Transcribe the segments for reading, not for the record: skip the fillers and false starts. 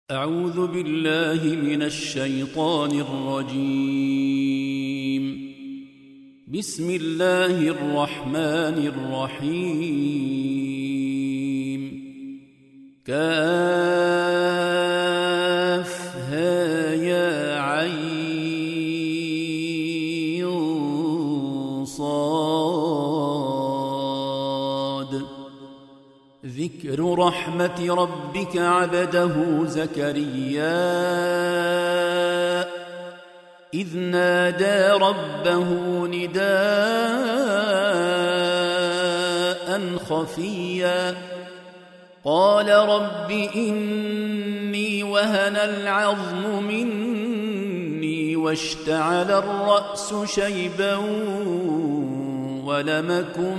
أعوذ بالله من الشيطان الرجيم. بسم الله الرحمن الرحيم. كافها يا عين صاد. ذكر رحمة ربك عبده زكريا إذ نادى ربه نداء خفيا قال رب إني وهن العظم مني واشتعل الرأس شيبا ولم أكن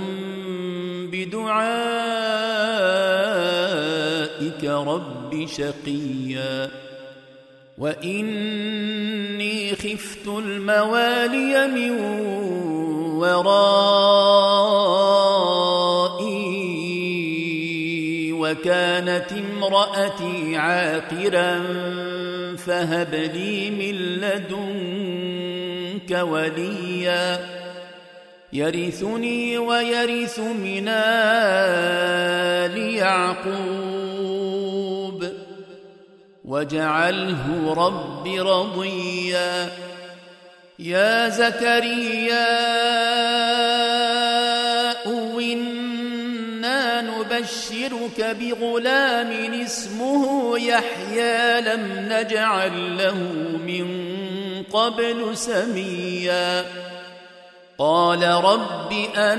بدعائك رب شقيا وإني خفت الموالي من ورائي وكانت امرأتي عاقرا فهب لي من لدنك وليا يرثني ويرث من آل يعقوب واجعله رب رضيا يا زكريا إنا نبشرك بغلام اسمه يحيى لم نجعل له من قبل سميا قال رب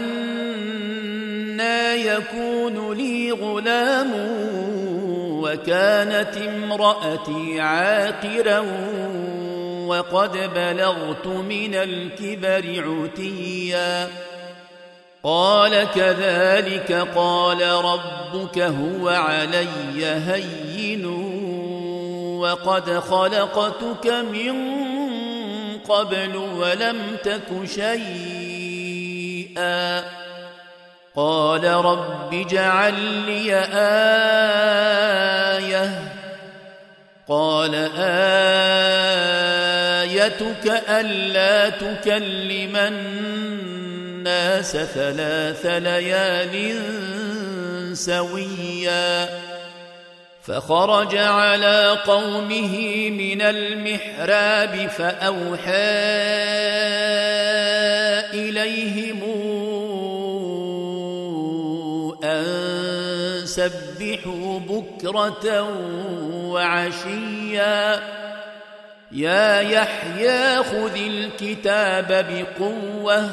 أنى يكون لي غلام وكانت امرأتي عاقرا وقد بلغت من الكبر عتيا قال كذلك قال ربك هو علي هين وقد خلقتك من قبل ولم تك شيئا قال رب اجعل لي آية قال آيتك ألا تكلم الناس 3 ليال سويا فخرج على قومه من المحراب فأوحى إليهم أن سبحوا بكرة وعشيا يا يحيى خذ الكتاب بقوة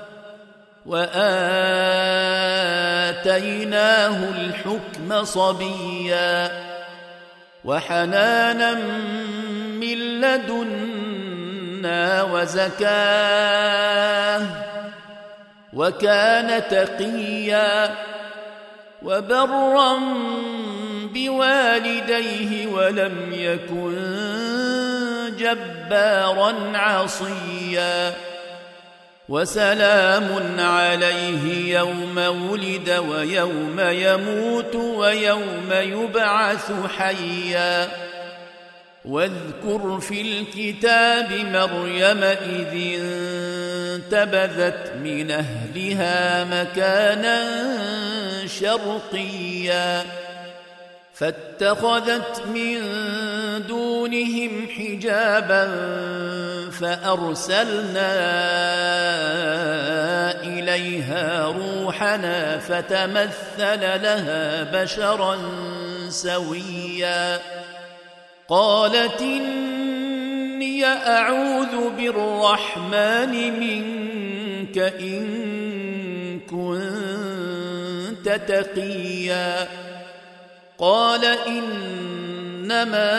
وآتيناه الحكم صبيا وحنانا من لدنا وزكاه وكان تقيا وبرا بوالديه ولم يكن جبارا عصيا وسلام عليه يوم ولد ويوم يموت ويوم يبعث حيا واذكر في الكتاب مريم إذ انتبذت من أهلها مكانا شرقيا فاتخذت من دونهم حجابا فأرسلنا إليها روحنا فتمثل لها بشرا سويا قالت إني أعوذ بالرحمن منك إن كنت تقيا قال إنما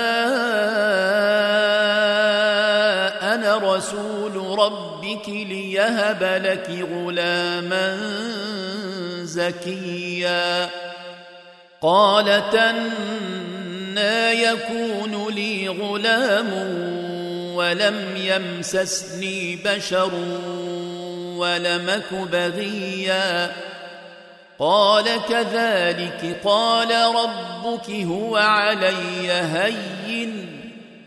أنا رسول ربك ليهب لك غلاما زكيا قالت أنى يكون لي غلام ولم يمسسني بشر ولم أك بغيا قال كذلك قال ربك هو علي هين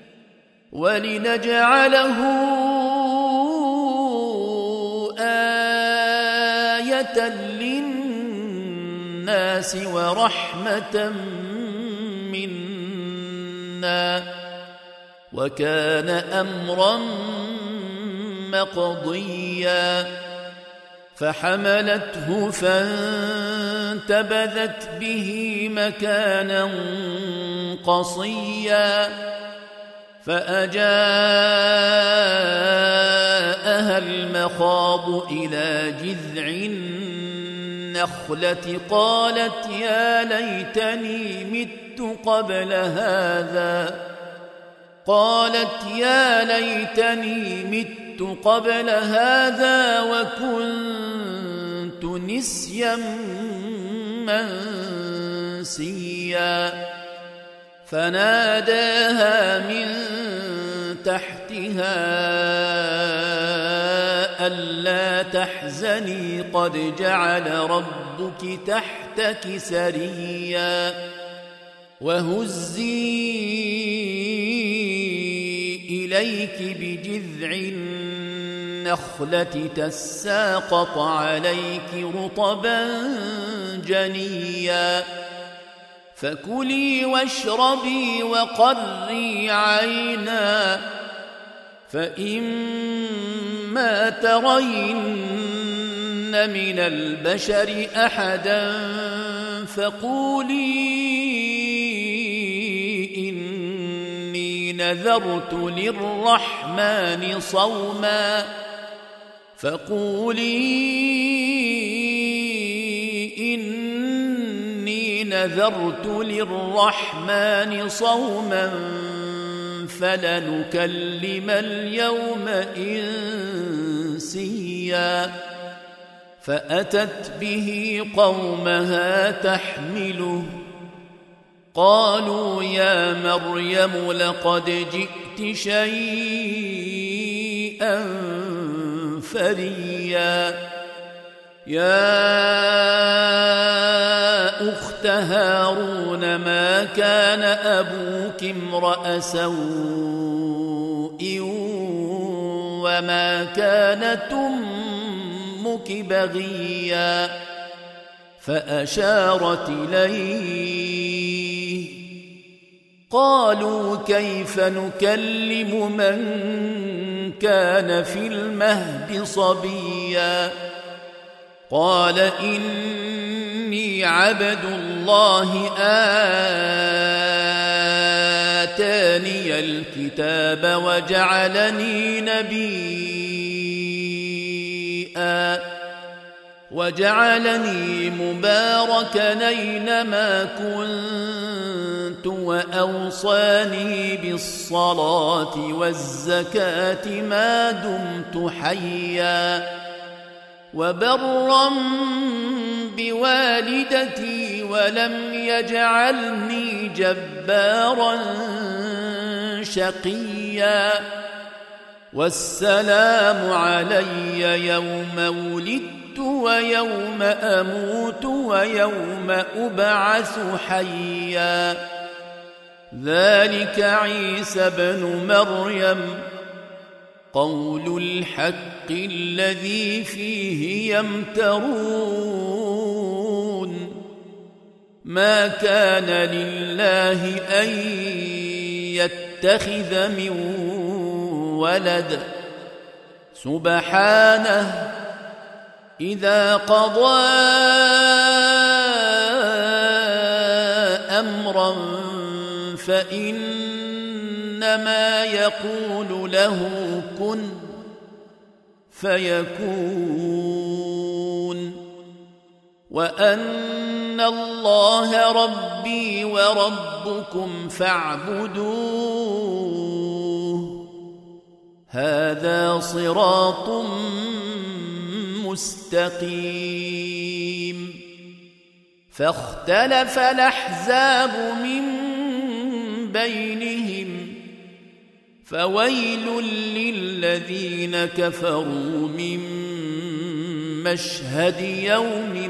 ولنجعله آية للناس ورحمة منا وكان أمرا مقضيا فحملته فانتبذت به مكانا قصيا فأجاءها المخاض إلى جذع النخلة قالت يا ليتني مت قبل هذا وكنت نسيا منسيا فناداها من تحتها ألا تحزني قد جعل ربك تحتك سريا وهزي إليك بجذع النخلة تساقط عليك رطبا جنيا فكلي واشربي وقري عينا فإما ترين من البشر أحدا فقولي إني نذرت للرحمن صوما فلنكلم اليوم إنسيا فأتت به قومها تحمله قالوا يا مريم لقد جئت شيئا فريا يا أخت هارون ما كان أبوك امرأ سوء وما كانت أمك بغيا فأشارت إليه قالوا كيف نكلم من كان في المهد صبيا قال إني عبد الله آتاني الكتاب وجعلني مباركا أينما كنت وأوصاني بالصلاة والزكاة ما دمت حيا وبرا بوالدتي ولم يجعلني جبارا شقيا والسلام علي يوم ولدت ويوم أموت ويوم أبعث حيا ذلك عيسى بن مريم قول الحق الذي فيه يمترون ما كان لله أن يتخذ من ولد سبحانه إذا قضى أمرا فإنما يقول له كن فيكون وأن الله ربي وربكم فاعبدوه هذا صراط مستقيم فاختلف الأحزاب من بينهم فويل للذين كفروا من مشهد يوم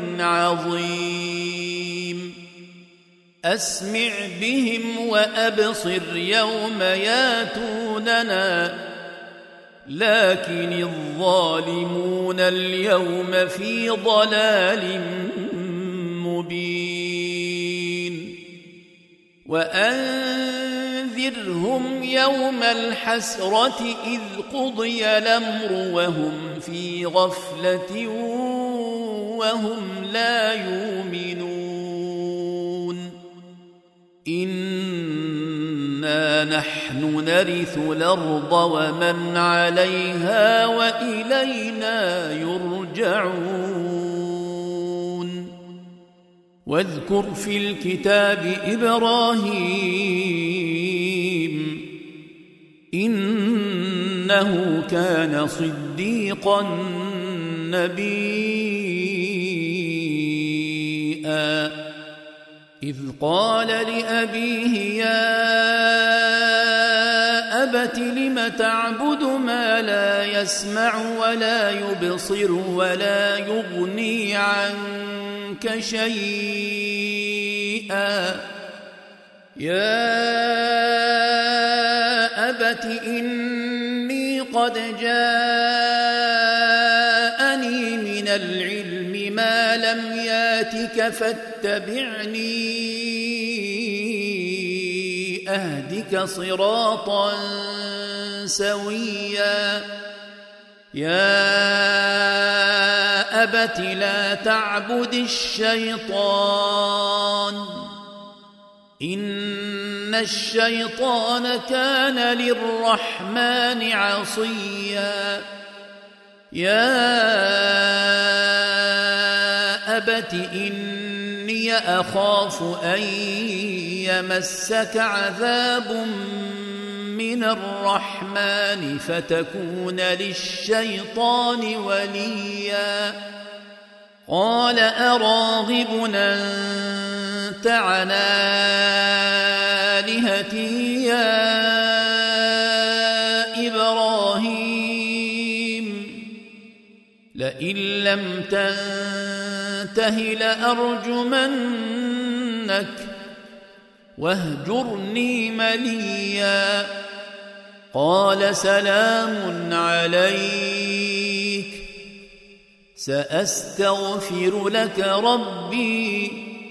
عظيم أسمع بهم وأبصر يوم ياتوننا لكن الظالمون اليوم في ضلال مبين وأنذرهم يوم الحسرة إذ قضي الأمر وهم في غفلة وهم لا يؤمنون إنا نحن نرث الأرض ومن عليها وإلينا يرجعون واذكر في الكتاب إبراهيم إنه كان صديقا نبيا إذ قال لأبيه يا أبت لم تعبد ما لا يسمع ولا يبصر ولا يغني عنك شيئا يا أبت إني قد جاءني من العلم ما لم ياتك فاتبعني أهدك صراطا سويا يا أبت لا تعبد الشيطان إن الشيطان كان للرحمن عصيا يا أبت إني أخاف أن يمسك عذاب من الرحمن فتكون للشيطان وليا قال أراغب أنت عن آلهتي يا إبراهيم لئن لم تنته لأرجمنك واهجرني مليا قال سلام عليك سأستغفر لك ربي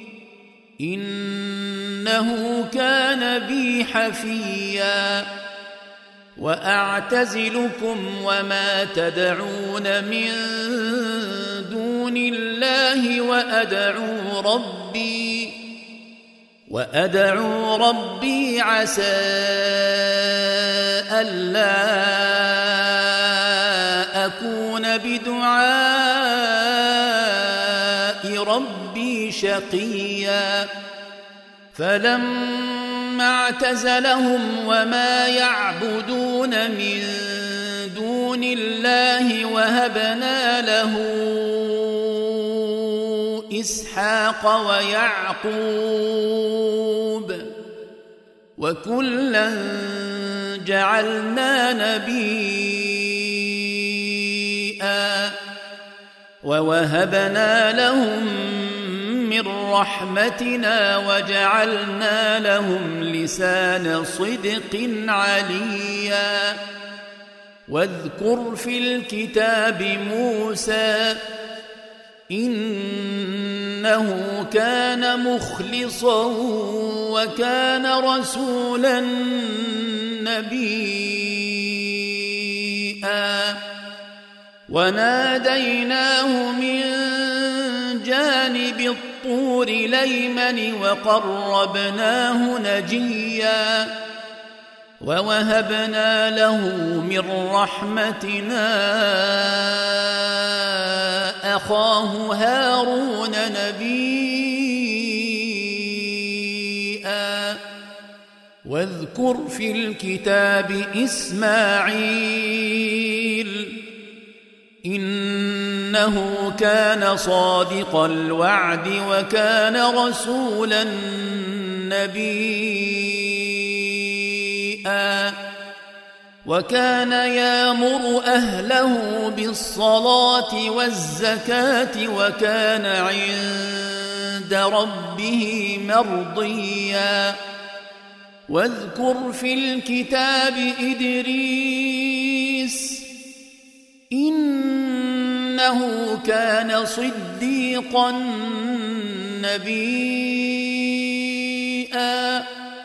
إنه كان بي حفيا وأعتزلكم وما تدعون من دون الله وأدعو ربي عسى ألا أكون بدعاء ربي شقيا فلما اعتزلهم وما يعبدون من دون الله وهبنا له إسحاق ويعقوب وكلا جعلنا نبيا ووهبنا لهم من رحمتنا وجعلنا لهم لسان صدق عليا واذكر في الكتاب موسى إنه كان مخلصا وكان رسولا نبيا وناديناه من جانب الطور الأيمن وقربناه نجيا ووهبنا له من رحمتنا أخاه هارون نبيا واذكر في الكتاب إسماعيل إنه كان صادق الوعد وكان رسولا نبيا وكان يأمر أهله بالصلاة والزكاة وكان عند ربه مرضيا واذكر في الكتاب إدريس إنه كان صديقا نبيا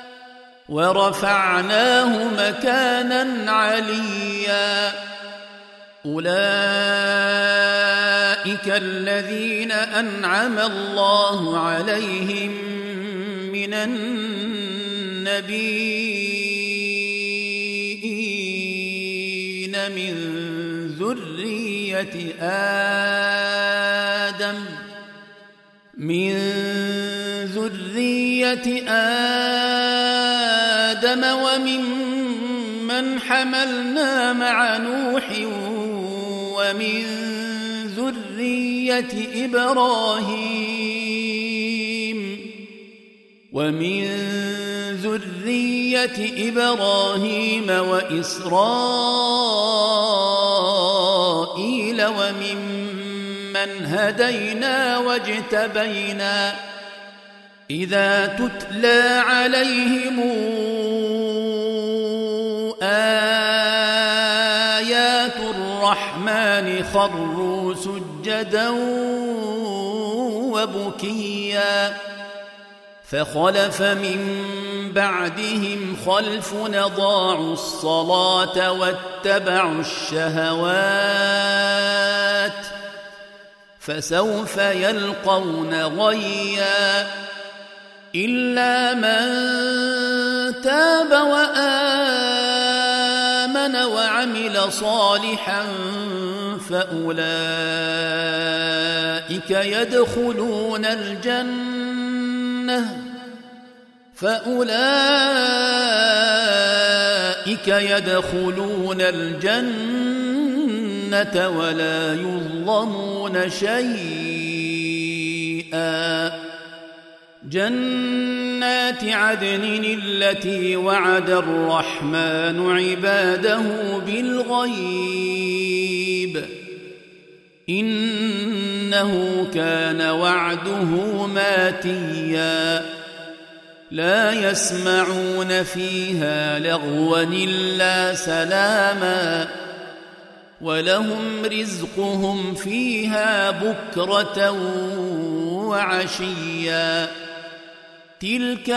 ورفعناه مكانا عليا أولئك الذين أنعم الله عليهم من النبيين من ذرية آدم وممن حملنا مع نوح ومن ذرية إبراهيم وإسرائيل وممن هدينا واجتبينا إذا تتلى عليهم آيات الرحمن خروا سجدا وبكيا فخلف من بعدهم خلف أضاعوا الصلاة واتبعوا الشهوات فسوف يلقون غيا إلا من تاب وآمن وعمل صالحا فأولئك يدخلون الجنة ولا يظلمون شيئا جنات عدن التي وعد الرحمن عباده بالغيب إنه كان وعده ماتيا لا يسمعون فيها لغوا إلا سلاما ولهم رزقهم فيها بكرة وعشيا تلك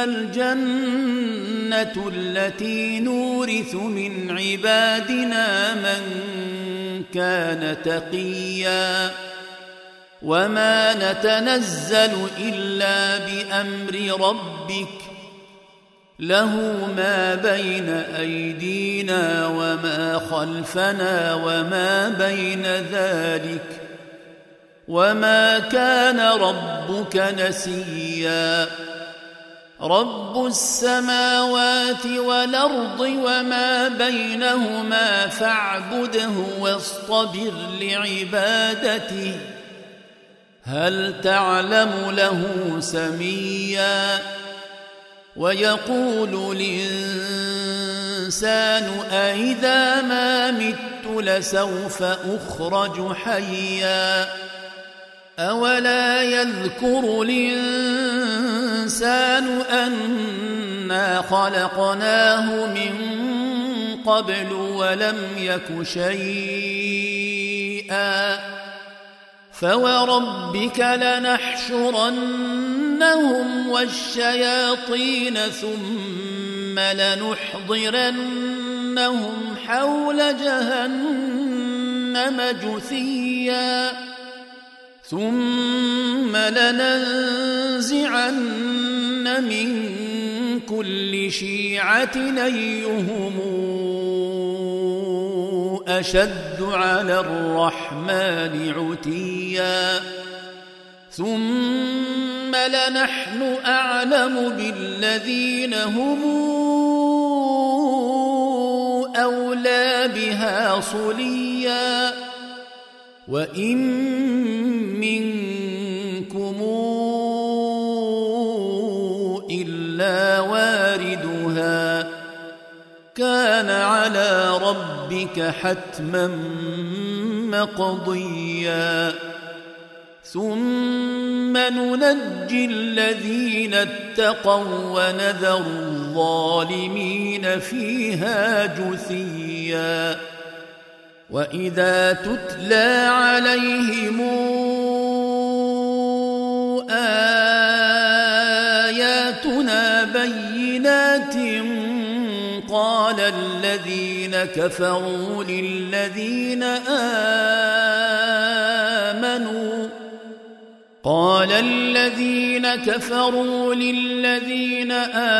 الجنة التي نورث من عبادنا من كان تقيا وما نتنزل إلا بأمر ربك له ما بين أيدينا وما خلفنا وما بين ذلك وما كان ربك نسيا رب السماوات والأرض وما بينهما فاعبده واصطبر لعبادته هل تعلم له سميا ويقول الإنسان أإذا ما مت لسوف أخرج حيا أولا يذكر الإنسان أنا خلقناه من قبل ولم يك شيئا فوربك لنحشرنهم والشياطين ثم لنحضرنهم حول جهنم جثيا ثم لننزعن من كل شيعة أيهم أشد على الرحمن عتيا ثم لنحن أعلم بالذين هم أولى بها صليا وإن منكم إلا واردها كان على ربك حتما مقضيا ثم ننجي الذين اتقوا ونذر الظالمين فيها جثيا وإذا تتلى عليهم آياتنا بينات قال الذين كفروا للذين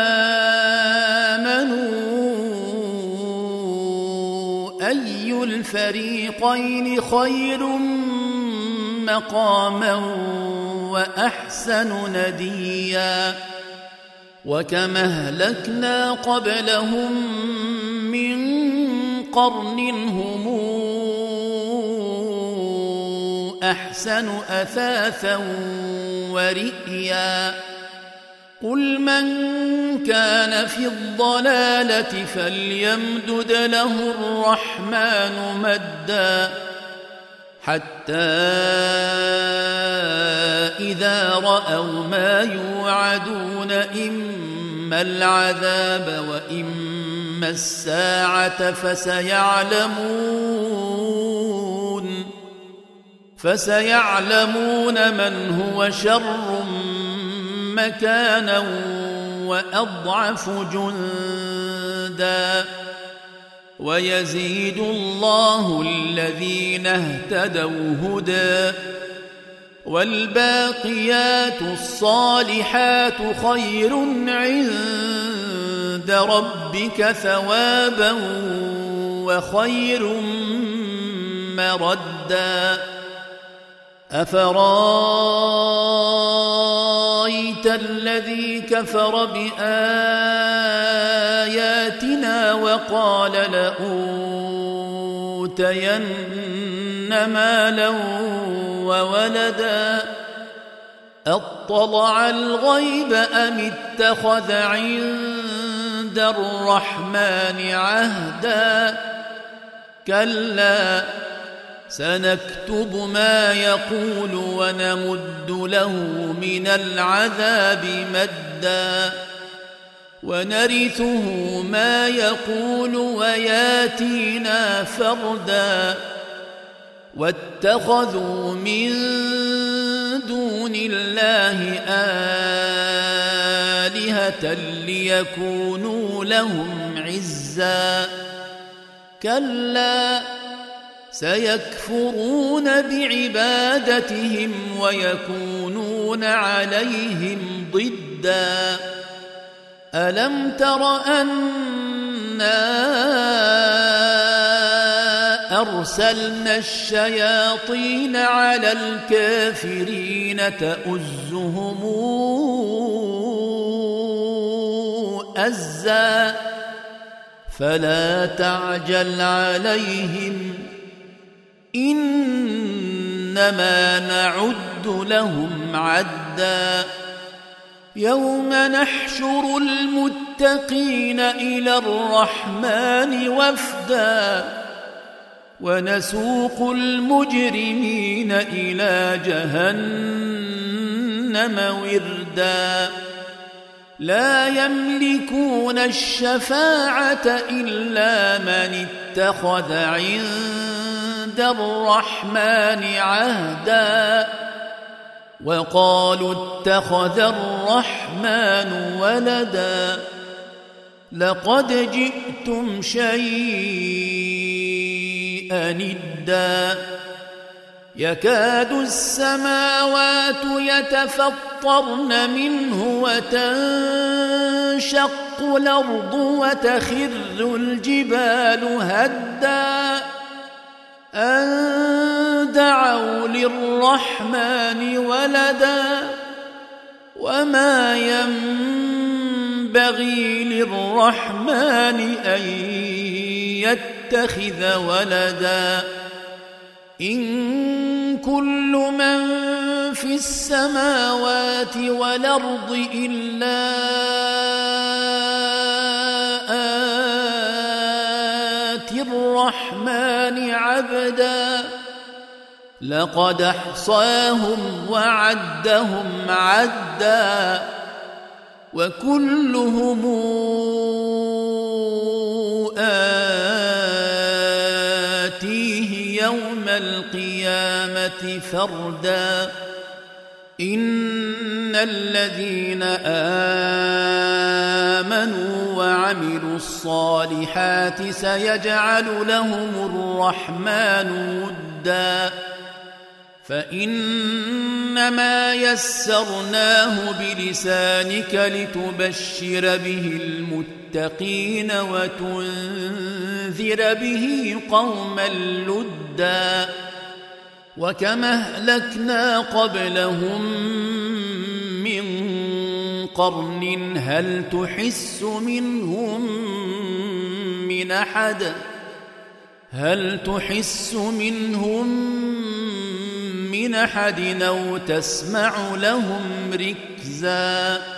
آمنوا أي الفريقين خير مقاما وأحسن نديا وكما أهلكنا قبلهم من قرن هم أحسن أثاثا ورئيا قل من كان في الضلالة فليمدد له الرحمن مدا حتى إذا رأوا ما يوعدون إما العذاب وإما الساعة فسيعلمون من هو شر مكانا وأضعف جندا ويزيد الله الذين اهتدوا هدى والباقيات الصالحات خير عند ربك ثوابا وخير مردا أفرايت الذي كفر بآياتنا وقال لأوتين مالا وولدا أطلع الغيب أم اتخذ عند الرحمن عهدا كلا سنكتب ما يقول ونمد له من العذاب مدا ونرثه ما يقول وياتينا فردا واتخذوا من دون الله آلهة ليكونوا لهم عزا كلا سيكفرون بعبادتهم ويكونون عليهم ضدا ألم تر أنا أرسلنا الشياطين على الكافرين تؤزهم أزا فلا تعجل عليهم إنما نعد لهم عدا يوم نحشر المتقين إلى الرحمن وفدا ونسوق المجرمين إلى جهنم وردا لا يملكون الشفاعة إلا من اتخذ عند الرحمن عهدا وقالوا اتخذ الرحمن ولدا لقد جئتم شيئا إدا يكاد السماوات يتفطرن منه وتنشق الأرض وتخر الجبال هدا أن دعوا للرحمن ولدا وما ينبغي للرحمن أن يتخذ ولدا إن كل من في السماوات والأرض إلا للرحمن عبدا لقد احصاهم وعدهم عدا وكلهم آتيه يوم القيامة فردا إن الذين آمنوا وعملوا الصالحات سيجعل لهم الرحمن ودا فإنما يسرناه بلسانك لتبشر به المتقين وتنذر به قوما لدا وكما أهلكنا قبلهم من قرن هل تحس منهم من أحد أو تسمع لهم ركزا